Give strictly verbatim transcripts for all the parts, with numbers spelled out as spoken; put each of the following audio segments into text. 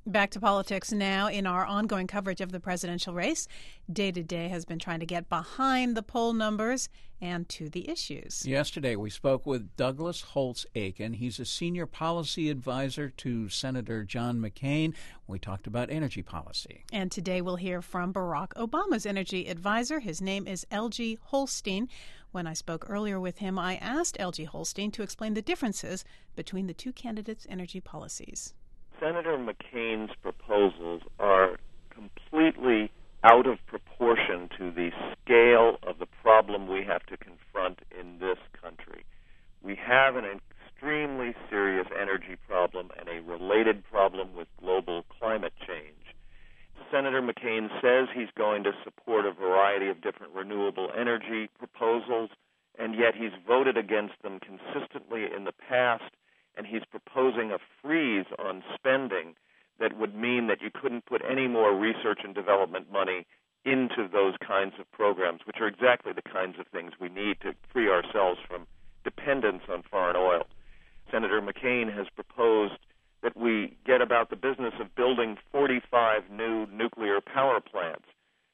Back to politics now. In our ongoing coverage of the presidential race, Day to Day has been trying to get behind the poll numbers and to the issues. Yesterday, we spoke with Douglas Holtz-Eakin. He's a senior policy advisor to Senator John McCain. We talked about energy policy. And today we'll hear from Barack Obama's energy advisor. His name is L G Holstein. When I spoke earlier with him, I asked L G Holstein to explain the differences between the two candidates' energy policies. Senator McCain's proposals are completely out of proportion to the scale of the problem we have to confront in this country. We have an extremely serious energy problem and a related problem with global climate change. Senator McCain says he's going to support a variety of different renewable energy proposals, and yet he's voted against them consistently in the past. And he's proposing a freeze on spending that would mean that you couldn't put any more research and development money into those kinds of programs, which are exactly the kinds of things we need to free ourselves from dependence on foreign oil. Senator McCain has proposed that we get about the business of building forty-five new nuclear power plants,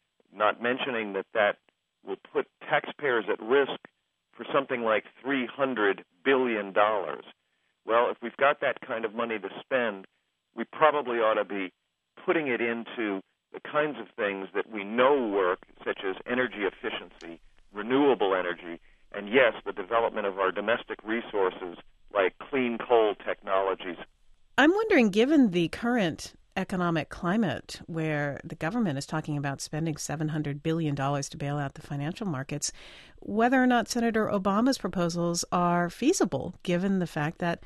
not mentioning that that will put taxpayers at risk for something like three hundred billion dollars. Well, if we've got that kind of money to spend, we probably ought to be putting it into the kinds of things that we know work, such as energy efficiency, renewable energy, and yes, the development of our domestic resources like clean coal technologies. I'm wondering, given the current economic climate where the government is talking about spending seven hundred billion dollars to bail out the financial markets, whether or not Senator Obama's proposals are feasible, given the fact that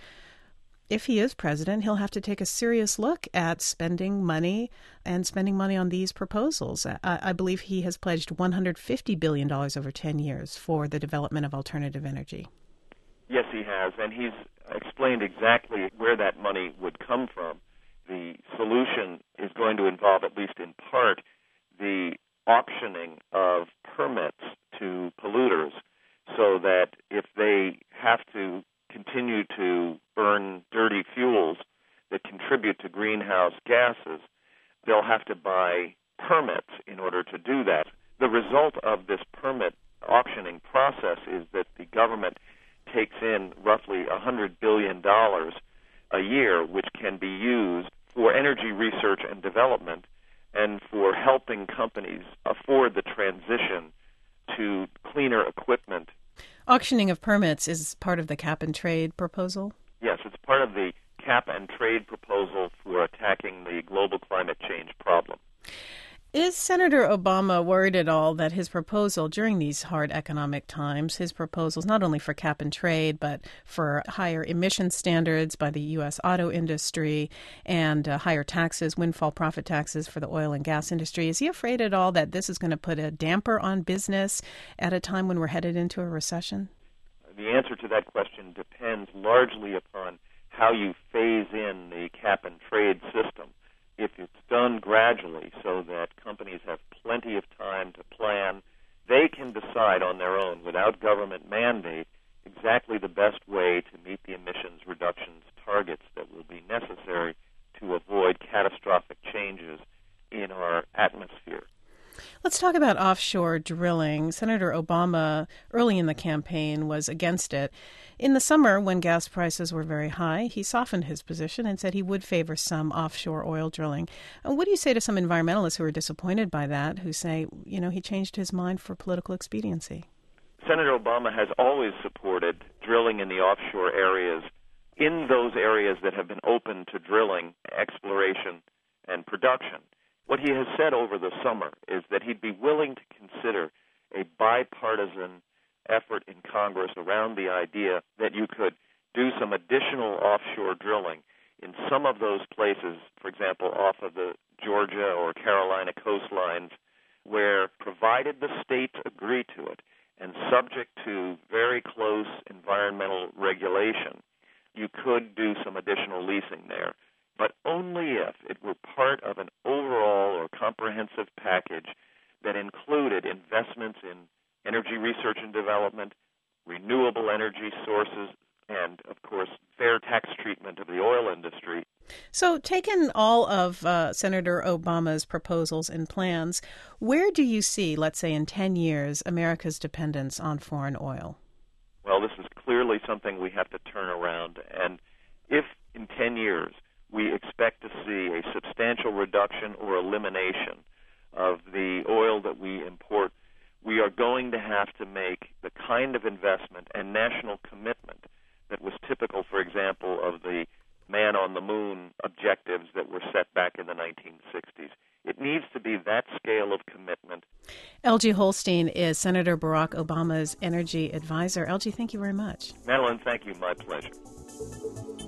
if he is president, he'll have to take a serious look at spending money and spending money on these proposals. I, I believe he has pledged one hundred fifty billion dollars over ten years for the development of alternative energy. Yes, he has, and he's explained exactly where that money would come from. The solution is going to involve, at least in part, the auctioning of permits to polluters so that if they have to continue to burn dirty fuels that contribute to greenhouse gases, they'll have to buy permits in order to do that. The result of this permit auctioning process is that the government takes in roughly one hundred billion dollars a year, which can be used for energy research and development and for helping companies afford the transition to cleaner equipment. Auctioning of permits is part of the cap and trade proposal? Yes, it's part of the cap and trade proposal for attacking the global climate change problem. Is Senator Obama worried at all that his proposal during these hard economic times, his proposals not only for cap and trade, but for higher emission standards by the U S auto industry and uh, higher taxes, windfall profit taxes for the oil and gas industry, is he afraid at all that this is going to put a damper on business at a time when we're headed into a recession? The answer to that question depends largely upon how you phase in the cap and trade system. If it's done gradually so that companies have plenty of time to plan, they can decide on their own without government mandate exactly the best way to meet the emissions reductions targets that will be necessary to avoid catastrophic changes in our atmosphere. Let's talk about offshore drilling. Senator Obama, early in the campaign, was against it. In the summer, when gas prices were very high, he softened his position and said he would favor some offshore oil drilling. And what do you say to some environmentalists who are disappointed by that, who say, you know, he changed his mind for political expediency? Senator Obama has always supported drilling in the offshore areas, in those areas that have been open to drilling, exploration, and production. What he has said over the summer is that he'd be willing to consider a bipartisan effort in Congress around the idea that you could do some additional offshore drilling in some of those places, for example, off of the Georgia or Carolina coastlines, where, provided the states agree to it and subject to very close environmental regulation, you could do some additional leasing there. But only if it were part of an overall or comprehensive package that included investments in energy research and development, renewable energy sources, and, of course, fair tax treatment of the oil industry. So, taking all of uh, Senator Obama's proposals and plans, where do you see, let's say in ten years, America's dependence on foreign oil? Well, this is clearly something we have to turn around. And if in ten years we expect to see a substantial reduction or elimination of the oil that we import, we are going to have to make the kind of investment and national commitment that was typical, for example, of the man on the moon objectives that were set back in the nineteen sixties. It needs to be that scale of commitment. L G Holstein is Senator Barack Obama's energy advisor. L G, thank you very much. Madeline, thank you. My pleasure.